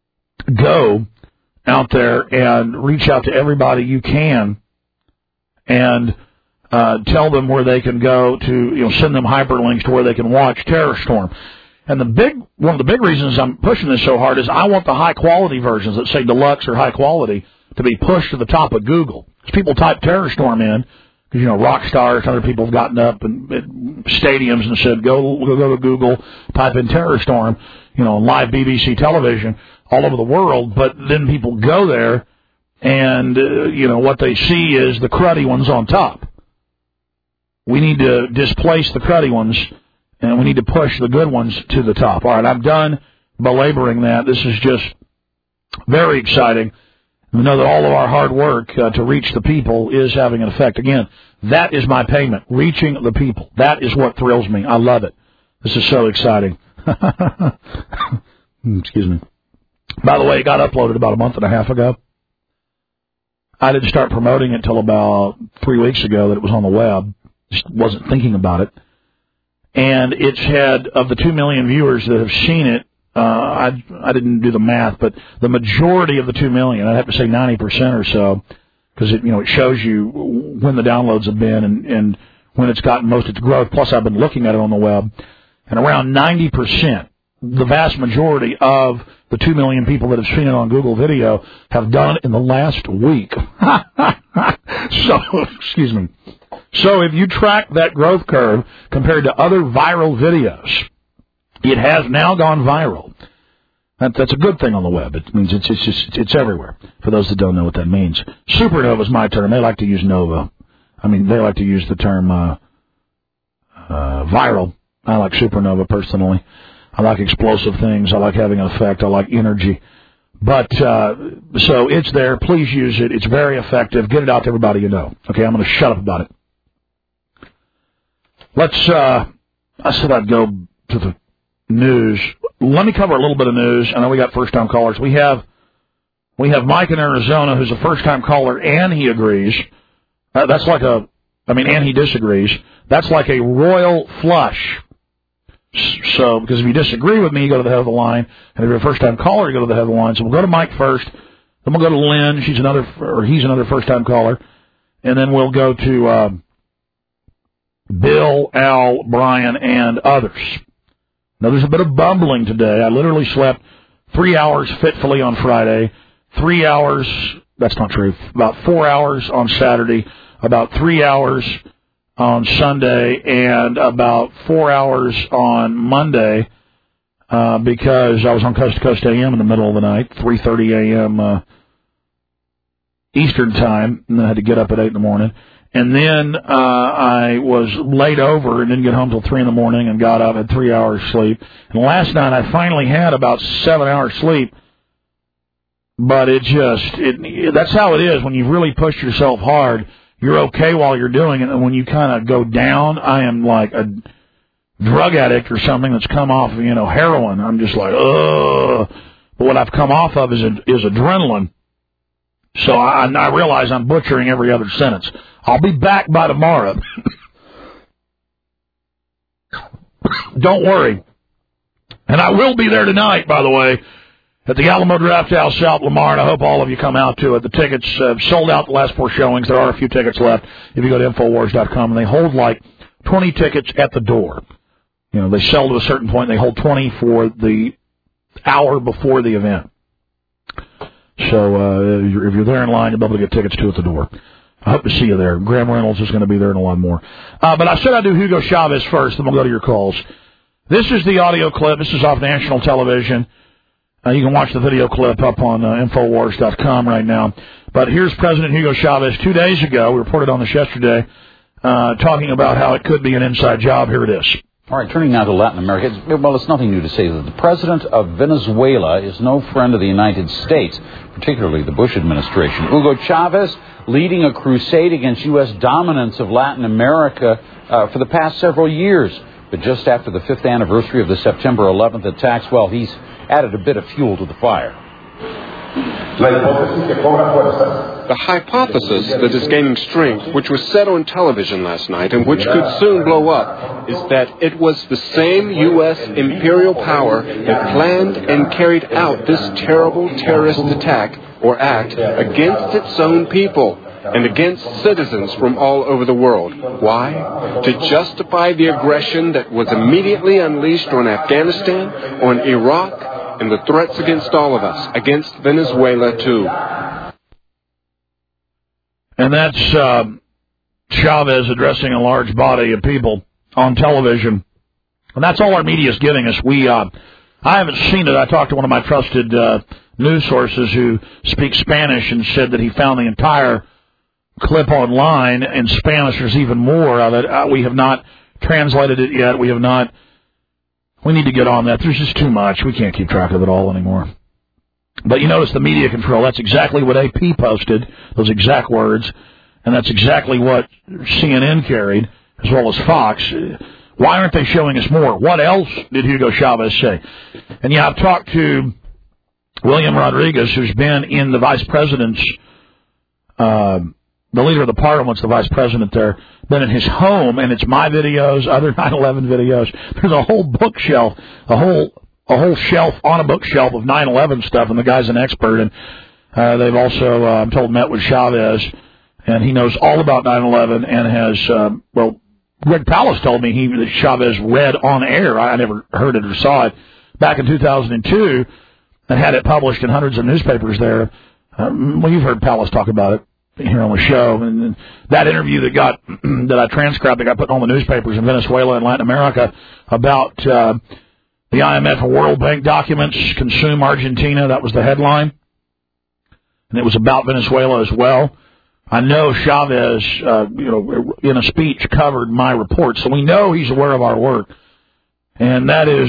go out there and reach out to everybody you can and tell them where they can go to, send them hyperlinks to where they can watch Terror Storm. And one of the big reasons I'm pushing this so hard is I want the high-quality versions that say deluxe or high quality to be pushed to the top of Google. Because people type Terror Storm in, because, rock stars and other people have gotten up and stadiums and said, go to Google, type in Terror Storm, on live BBC television all over the world. But then people go there and, what they see is the cruddy ones on top. We need to displace the cruddy ones, and we need to push the good ones to the top. All right, I'm done belaboring that. This is just very exciting. We know that all of our hard work to reach the people is having an effect. Again, that is my payment, reaching the people. That is what thrills me. I love it. This is so exciting. Excuse me. By the way, it got uploaded about a month and a half ago. I didn't start promoting it until about 3 weeks ago that it was on the web. Just wasn't thinking about it. And it's had, of the 2 million viewers that have seen it, I didn't do the math, but the majority of the 2 million, I'd have to say 90% or so, because it shows you when the downloads have been and when it's gotten most of its growth. Plus, I've been looking at it on the web, and around 90%, the vast majority of the 2 million people that have seen it on Google Video have done it in the last week. So, excuse me. So if you track that growth curve compared to other viral videos, it has now gone viral. That's a good thing on the web. It means it's everywhere, for those that don't know what that means. Supernova is my term. They like to use nova. I mean, they like to use the term viral. I like supernova personally. I like explosive things. I like having an effect. I like energy. But, so it's there. Please use it. It's very effective. Get it out to everybody you know. Okay, I'm going to shut up about it. I said I'd go to the news. Let me cover a little bit of news. I know we got first-time callers. We have Mike in Arizona, who's a first-time caller, and he agrees. That's like and he disagrees. That's like a royal flush. So, because if you disagree with me, you go to the head of the line, and if you're a first-time caller, you go to the head of the line. So we'll go to Mike first, then we'll go to Lynn. He's another first-time caller, and then we'll go to Bill, Al, Brian, and others. Now, there's a bit of bumbling today. I literally slept 3 hours fitfully on Friday, 3 hours, that's not true, about 4 hours on Saturday, about 3 hours on Sunday, and about 4 hours on Monday because I was on Coast to Coast AM in the middle of the night, 3:30 a.m. Eastern Time, and then I had to get up at 8 in the morning. And then I was laid over and didn't get home till 3 in the morning and got up, had 3 hours sleep. And last night I finally had about 7 hours sleep. But that's how it is when you really push yourself hard. You're okay while you're doing it, and when you kind of go down, I am like a drug addict or something that's come off of, heroin. I'm just like, ugh. But what I've come off of is adrenaline. So I realize I'm butchering every other sentence. I'll be back by tomorrow. Don't worry. And I will be there tonight, by the way, at the Alamo Drafthouse, South Lamar, and I hope all of you come out to it. The tickets sold out the last 4 showings. There are a few tickets left if you go to Infowars.com, and they hold like 20 tickets at the door. They sell to a certain point. They hold 20 for the hour before the event. So if you're there in line, you'll be able to get tickets, too, at the door. I hope to see you there. Graham Reynolds is going to be there and a lot more. But I said I'd do Hugo Chavez first, then we'll go to your calls. This is the audio clip. This is off national television. You can watch the video clip up on Infowars.com right now. But here's President Hugo Chavez 2 days ago. We reported on this yesterday, talking about how it could be an inside job. Here it is. All right, turning now to Latin America. It's nothing new to say that the president of Venezuela is no friend of the United States, particularly the Bush administration. Hugo Chavez leading a crusade against U.S. dominance of Latin America for the past several years. But just after the 5th anniversary of the September 11th attacks, he's added a bit of fuel to the fire. The hypothesis that is gaining strength, which was said on television last night and which could soon blow up, is that it was the same U.S. imperial power that planned and carried out this terrible terrorist attack or act against its own people and against citizens from all over the world. Why? To justify the aggression that was immediately unleashed on Afghanistan, on Iraq, and the threats against all of us, against Venezuela, too. And that's Chavez addressing a large body of people on television. And that's all our media is giving us. I haven't seen it. I talked to one of my trusted news sources who speaks Spanish and said that he found the entire clip online in Spanish. There's even more of it. We have not translated it yet. We need to get on that. There's just too much. We can't keep track of it all anymore. But you notice the media control. That's exactly what AP posted, those exact words, and that's exactly what CNN carried, as well as Fox. Why aren't they showing us more? What else did Hugo Chavez say? And I've talked to William Rodriguez, who's been in the vice president's, the leader of the parliament's the vice president there, been in his home, and it's my videos, other 9/11 videos. There's a whole bookshelf, a whole shelf on a bookshelf of 9/11 stuff, and the guy's an expert. And they've also, I'm told, met with Chavez, and he knows all about 9/11 and has, Greg Palast told me that Chavez read on air. I never heard it or saw it back in 2002 and had it published in hundreds of newspapers there. You've heard Palast talk about it here on the show, and that interview that I transcribed that got put in all the newspapers in Venezuela and Latin America about the IMF and World Bank documents consume Argentina. That was the headline, and it was about Venezuela as well. I know Chavez, in a speech covered my report, so we know he's aware of our work, and that is.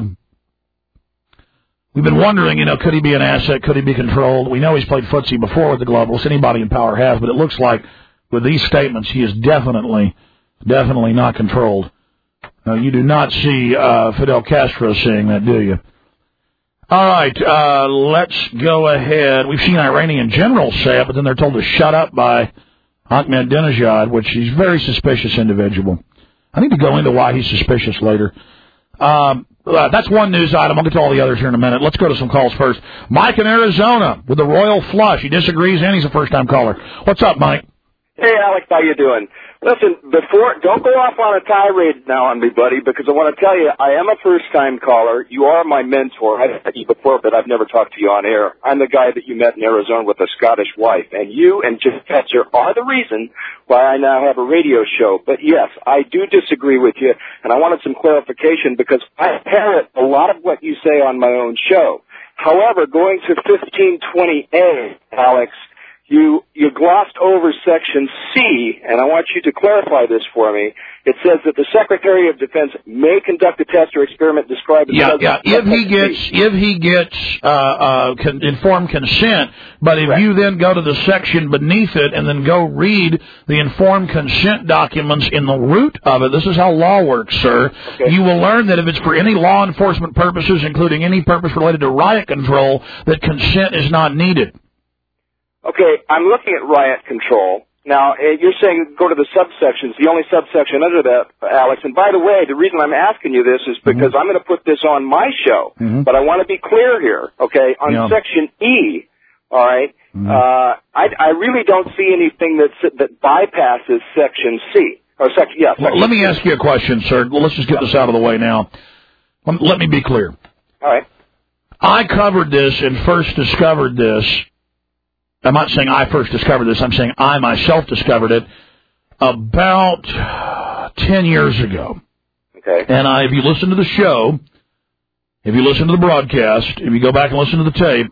We've been wondering, could he be an asset? Could he be controlled? We know he's played footsie before with the globalists. Anybody in power has, but it looks like with these statements, he is definitely not controlled. You do not see Fidel Castro saying that, do you? All right, let's go ahead. We've seen Iranian generals say it, but then they're told to shut up by Ahmadinejad, which he's a very suspicious individual. I need to go into why he's suspicious later. That's one news item. I'll get to all the others here in a minute. Let's go to some calls first. Mike in Arizona with the royal flush. He disagrees, and he's a first-time caller. What's up, Mike? Hey, Alex. How you doing? Listen, don't go off on a tirade now on me, buddy, because I want to tell you, I am a first-time caller. You are my mentor. I've met you before, but I've never talked to you on air. I'm the guy that you met in Arizona with a Scottish wife, and you and Jeff Fetzer are the reason why I now have a radio show. But yes, I do disagree with you, and I wanted some clarification because I parrot a lot of what you say on my own show. However, going to 1520A, Alex, you glossed over Section C, and I want you to clarify this for me. It says that the Secretary of Defense may conduct a test or experiment described as... If he gets informed consent, but if you then go to the section beneath it and then go read the informed consent documents in the root of it, this is how law works, sir. Okay. You will learn that if it's for any law enforcement purposes, including any purpose related to riot control, that consent is not needed. Okay, I'm looking at riot control. Now, you're saying go to the subsections, the only subsection under that, Alex. And by the way, the reason I'm asking you this is because I'm going to put this on my show. But I want to be clear here, okay? On Section E, all right, I really don't see anything that bypasses Section C. Or Section, yeah. Section Let me ask you a question, sir. Well, let's just get this out of the way now. Let me be clear. All right. I covered this and first discovered this. I'm not saying I first discovered this. I'm saying I myself discovered it about 10 years ago. Okay. And if you listen to the show, if you listen to the broadcast, if you go back and listen to the tape,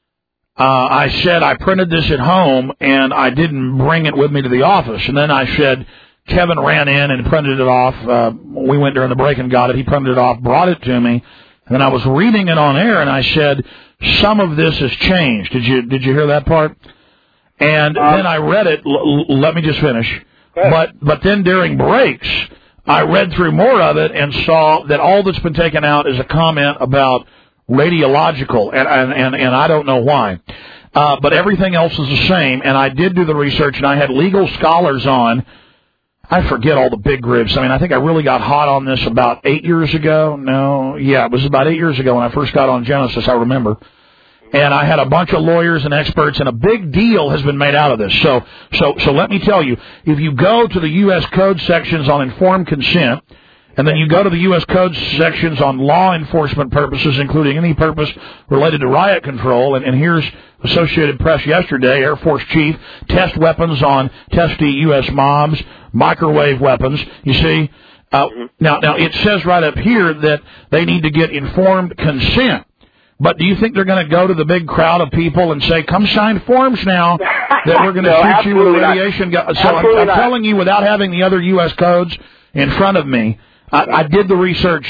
I said I printed this at home and I didn't bring it with me to the office. And then I said Kevin ran in and printed it off. We went during the break and got it. He printed it off, brought it to me. And then I was reading it on air and I said, some of this has changed. Did you hear that part? And then I read it. Let me just finish. But then during breaks, I read through more of it and saw that all that's been taken out is a comment about radiological, and I don't know why. But everything else is the same. And I did do the research, and I had legal scholars on. I forget all the big ribs. I mean, I think I really got hot on this about 8 years ago. It was about 8 years ago when I first got on Genesis, I remember. And I had a bunch of lawyers and experts, and a big deal has been made out of this. So let me tell you, if you go to the U.S. Code sections on informed consent, and then you go to the U.S. Code sections on law enforcement purposes, including any purpose related to riot control, and here's Associated Press yesterday, Air Force Chief, test weapons on testy U.S. mobs, microwave weapons, you see. Now it says right up here that they need to get informed consent. But do you think they're going to go to the big crowd of people and say, come sign forms now that we're going to shoot you with radiation guns? So I'm telling you, without having the other U.S. codes in front of me, I did the research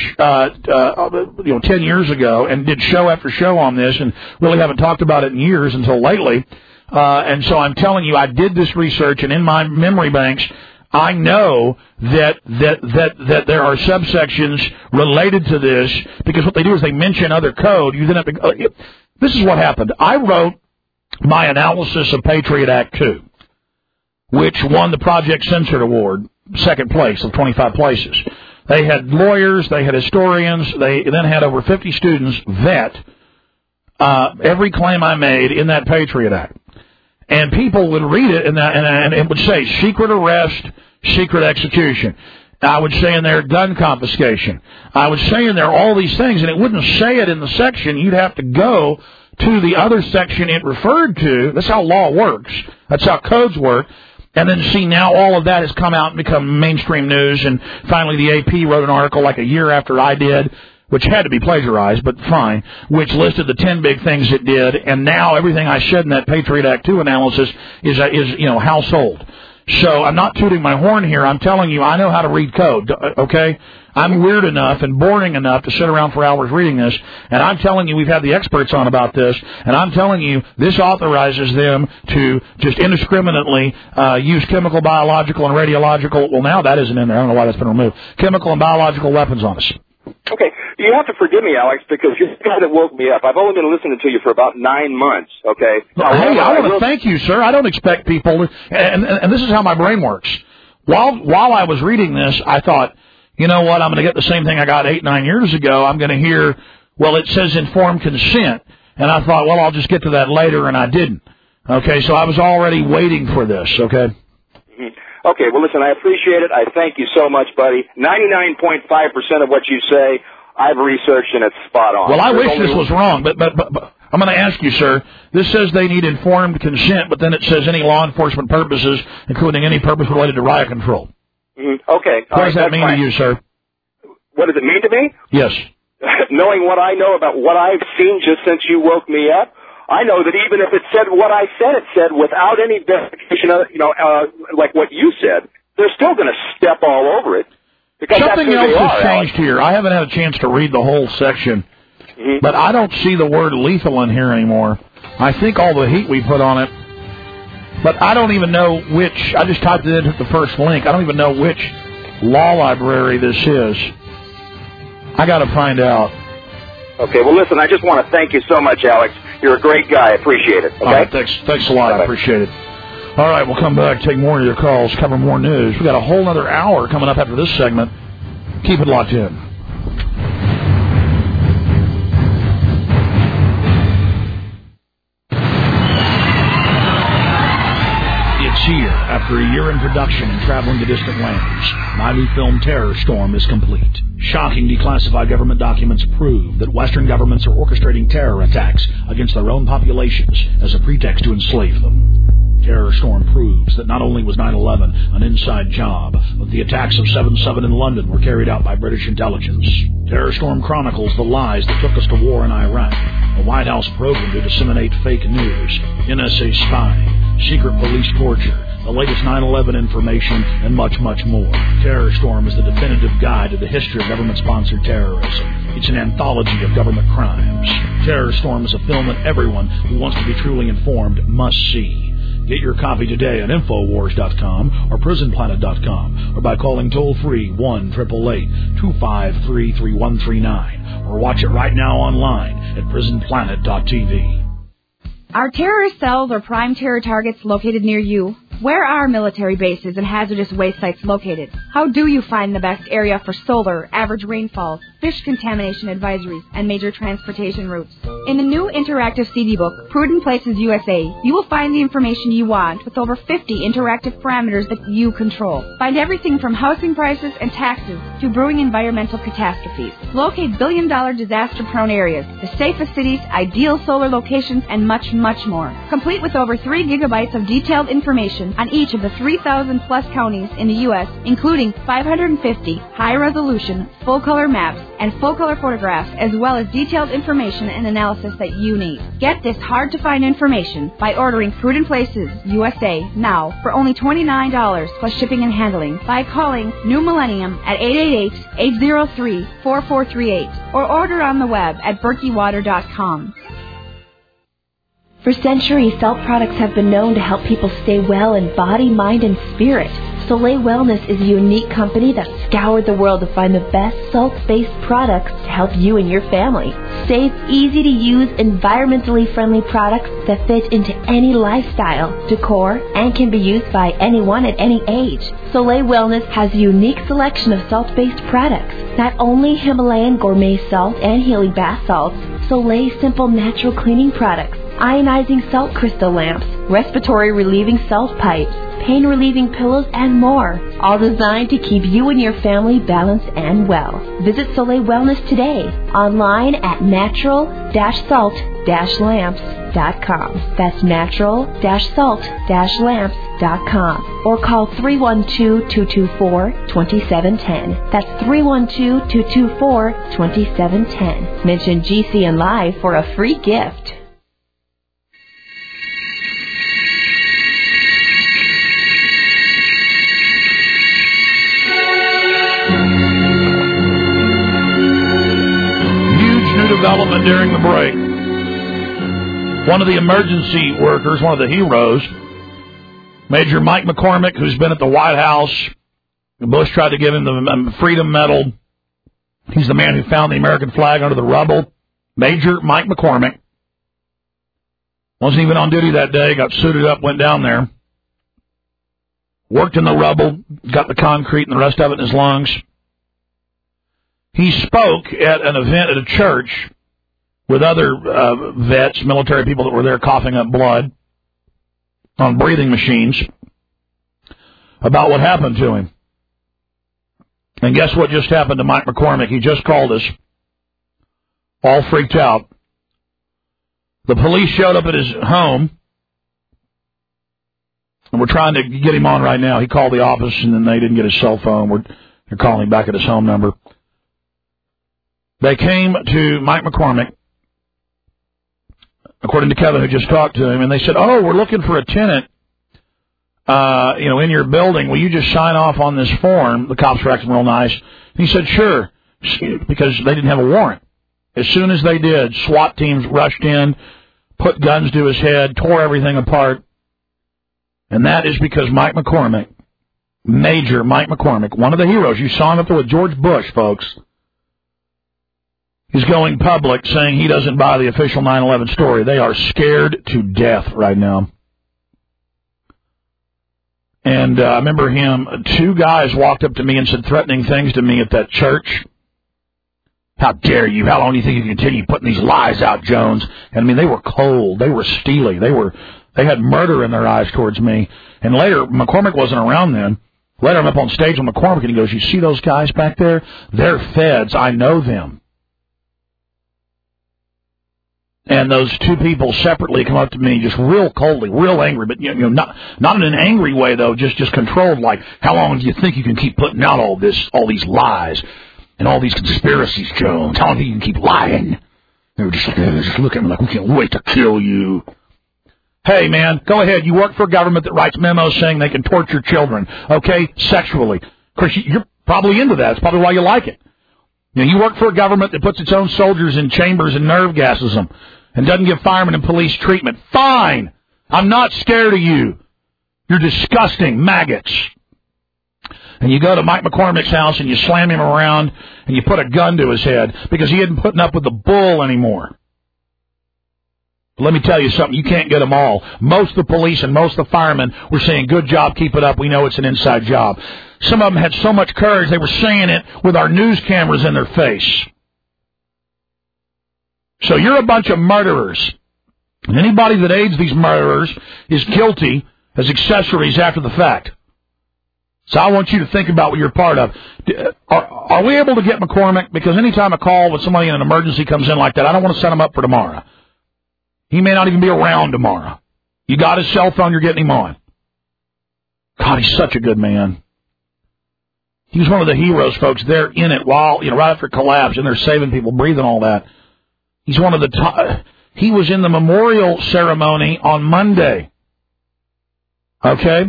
10 years ago and did show after show on this and really haven't talked about it in years until lately. And so I'm telling you, I did this research, and in my memory banks, I know that there are subsections related to this, because what they do is they mention other code. You then have to. This is what happened. I wrote my analysis of Patriot Act 2, which won the Project Censored Award, second place of 25 places. They had lawyers, they had historians, they then had over 50 students vet every claim I made in that Patriot Act. And people would read it, and it would say secret arrest, secret execution. I would say in there gun confiscation. I would say in there all these things, and it wouldn't say it in the section. You'd have to go to the other section it referred to. That's how law works. That's how codes work. And then see, now all of that has come out and become mainstream news, and finally the AP wrote an article like a year after I did, which had to be plagiarized, but fine, which listed the 10 big things it did, and now everything I said in that Patriot Act 2 analysis is household. So I'm not tooting my horn here. I'm telling you, I know how to read code, okay? I'm weird enough and boring enough to sit around for hours reading this, and I'm telling you, we've had the experts on about this, and I'm telling you, this authorizes them to just indiscriminately use chemical, biological, and radiological, well, now that isn't in there. I don't know why that's been removed. Chemical and biological weapons on us. Okay, you have to forgive me, Alex, because you're the guy that woke me up. I've only been listening to you for about 9 months, okay? Hey, I want to thank you, sir. I don't expect people, and this is how my brain works. While I was reading this, I thought, you know what, I'm going to get the same thing I got 8-9 years ago. I'm going to hear, well, it says informed consent, and I thought, well, I'll just get to that later, and I didn't. Okay, so I was already waiting for this, okay? Okay, well, listen, I appreciate it. I thank you so much, buddy. 99.5% of what you say, I've researched, and it's spot on. Well, I wish this was wrong, but I'm going to ask you, sir. This says they need informed consent, but then it says any law enforcement purposes, including any purpose related to riot control. Mm-hmm. Okay. What does that mean to you, sir? What does it mean to me? Yes. Knowing what I know about what I've seen just since you woke me up, I know that even if it said what I said it said without any verification of, like what you said, they're still going to step all over it. Because something that's who else they has are, changed here. I haven't had a chance to read the whole section, but I don't see the word lethal in here anymore. I think all the heat we put on it, but I don't even know which. I just typed it into the first link. I don't even know which law library this is. I got to find out. Okay, well, listen, I just want to thank you so much, Alex. You're a great guy. I appreciate it. Okay? All right, thanks a lot. Bye-bye. I appreciate it. All right, we'll come back, take more of your calls, cover more news. We got a whole other hour coming up after this segment. Keep it locked in. It's here. After a year in production and traveling to distant lands, my new film Terror Storm is complete. Shocking declassified government documents prove that Western governments are orchestrating terror attacks against their own populations as a pretext to enslave them. Terror Storm proves that not only was 9/11 an inside job, but the attacks of 7/7 in London were carried out by British intelligence. Terror Storm chronicles the lies that took us to war in Iraq, a White House program to disseminate fake news, NSA spying, secret police torture, the latest 9/11 information, and much, much more. Terror Storm is the definitive guide to the history of government-sponsored terrorism. It's an anthology of government crimes. Terror Storm is a film that everyone who wants to be truly informed must see. Get your copy today at Infowars.com or PrisonPlanet.com or by calling toll-free 1-888-253-3139 or watch it right now online at PrisonPlanet.tv. Are terrorist cells or prime terror targets located near you? Where are military bases and hazardous waste sites located? How do you find the best area for solar, average rainfall, fish contamination advisories, and major transportation routes? In the new interactive CD book, Prudent Places USA, you will find the information you want with over 50 interactive parameters that you control. Find everything from housing prices and taxes to brewing environmental catastrophes. Locate billion-dollar disaster-prone areas, the safest cities, ideal solar locations, and much, much more. Complete with over 3 gigabytes of detailed information on each of the 3,000-plus counties in the U.S., including 550 high-resolution, full-color maps and full-color photographs, as well as detailed information and analysis that you need. Get this hard-to-find information by ordering Prudent Places USA now for only $29 plus shipping and handling by calling New Millennium at 888-803-4438 or order on the web at berkeywater.com. For centuries, salt products have been known to help people stay well in body, mind, and spirit. Soleil Wellness is a unique company that scoured the world to find the best salt-based products to help you and your family. Safe, easy-to-use, environmentally friendly products that fit into any lifestyle, decor, and can be used by anyone at any age. Soleil Wellness has a unique selection of salt-based products. Not only Himalayan gourmet salt and healing bath salts, Soleil Simple Natural Cleaning Products, ionizing salt crystal lamps, respiratory relieving salt pipes, pain relieving pillows, and more, all designed to keep you and your family balanced and well. Visit Soleil Wellness today, online at natural-salt-lamps.com. That's natural-salt-lamps.com. Or call 312-224-2710. That's 312-224-2710. Mention GCN Live for a free gift. Development during the break. One of the emergency workers, one of the heroes, Major Mike McCormick, who's been at the White House. Bush tried to give him the Freedom Medal. He's the man who found the American flag under the rubble. Major Mike McCormick wasn't even on duty that day, got suited up, went down there, worked in the rubble, got the concrete and the rest of it in his lungs. He spoke at an event at a church with other vets, military people that were there coughing up blood on breathing machines. about what happened to him. And guess what just happened to Mike McCormick? He just called us, all freaked out. The police showed up at his home, and we're trying to get him on right now. He called the office, and then they didn't get his cell phone. They're calling him back at his home number. They came to Mike McCormick, according to Kevin, who just talked to him, and they said, "Oh, we're looking for a tenant, in your building. Will you just sign off on this form?" The cops were acting real nice. And he said, "Sure," because they didn't have a warrant. As soon as they did, SWAT teams rushed in, put guns to his head, tore everything apart. And that is because Mike McCormick, Major Mike McCormick, one of the heroes, you saw him up there with George Bush, folks, he's going public saying he doesn't buy the official 9/11 story. They are scared to death right now. And I remember two guys walked up to me and said threatening things to me at that church. "How dare you? How long do you think you can continue putting these lies out, Jones?" And I mean, they were cold. They were steely. They had murder in their eyes towards me. And later, McCormick wasn't around then. Later, I'm up on stage with McCormick, and he goes, "You see those guys back there? They're feds. I know them." And those two people separately come up to me just real coldly, real angry, but not in an angry way though, just controlled. Like, "How long do you think you can keep putting out all these lies and all these conspiracies, Jones? How long do you can keep lying?" They were just looking at me like, "We can't wait to kill you." Hey, man, go ahead. You work for a government that writes memos saying they can torture children, okay, sexually. Of course, you're probably into that. It's probably why you like it. You work for a government that puts its own soldiers in chambers and nerve gases them and doesn't give firemen and police treatment. Fine. I'm not scared of you. You're disgusting maggots. And you go to Mike McCormick's house and you slam him around and you put a gun to his head because he isn't putting up with the bull anymore. But let me tell you something. You can't get them all. Most of the police and most of the firemen were saying, "Good job, keep it up. We know it's an inside job." Some of them had so much courage, they were saying it with our news cameras in their face. So you're a bunch of murderers. And anybody that aids these murderers is guilty as accessories after the fact. So I want you to think about what you're part of. Are we able to get McCormick? Because anytime a call with somebody in an emergency comes in like that, I don't want to set him up for tomorrow. He may not even be around tomorrow. You got his cell phone, you're getting him on. God, he's such a good man. He was one of the heroes, folks. They're in it while, right after collapse, and they're saving people, breathing all that. He's one of the top. He was in the memorial ceremony on Monday. Okay?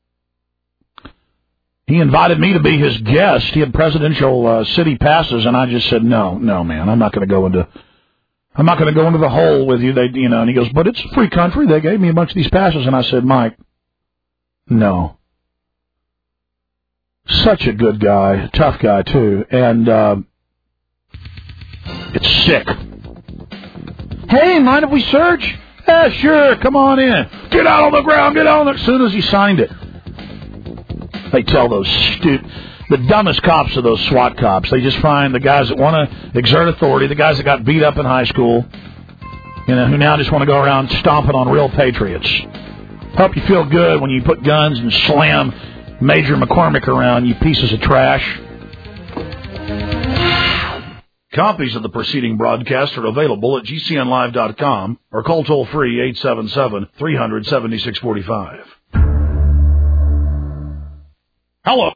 He invited me to be his guest. He had presidential city passes, and I just said, no, man, I'm not going to go into the hole with you. And he goes, "But it's a free country. They gave me a bunch of these passes." And I said, "Mike, no." Such a good guy, tough guy too, and it's sick. "Hey, mind if we search?" "Yeah, sure, come on in." "Get out on the ground, get out on the..." As soon as he signed it, they tell the dumbest cops are those SWAT cops. They just find the guys that want to exert authority, the guys that got beat up in high school, who now just want to go around stomping on real patriots. Hope you feel good when you put guns and slam Major McCormick around, you pieces of trash. Copies of the preceding broadcast are available at GCNlive.com or call toll-free 877-300-7645. Hello.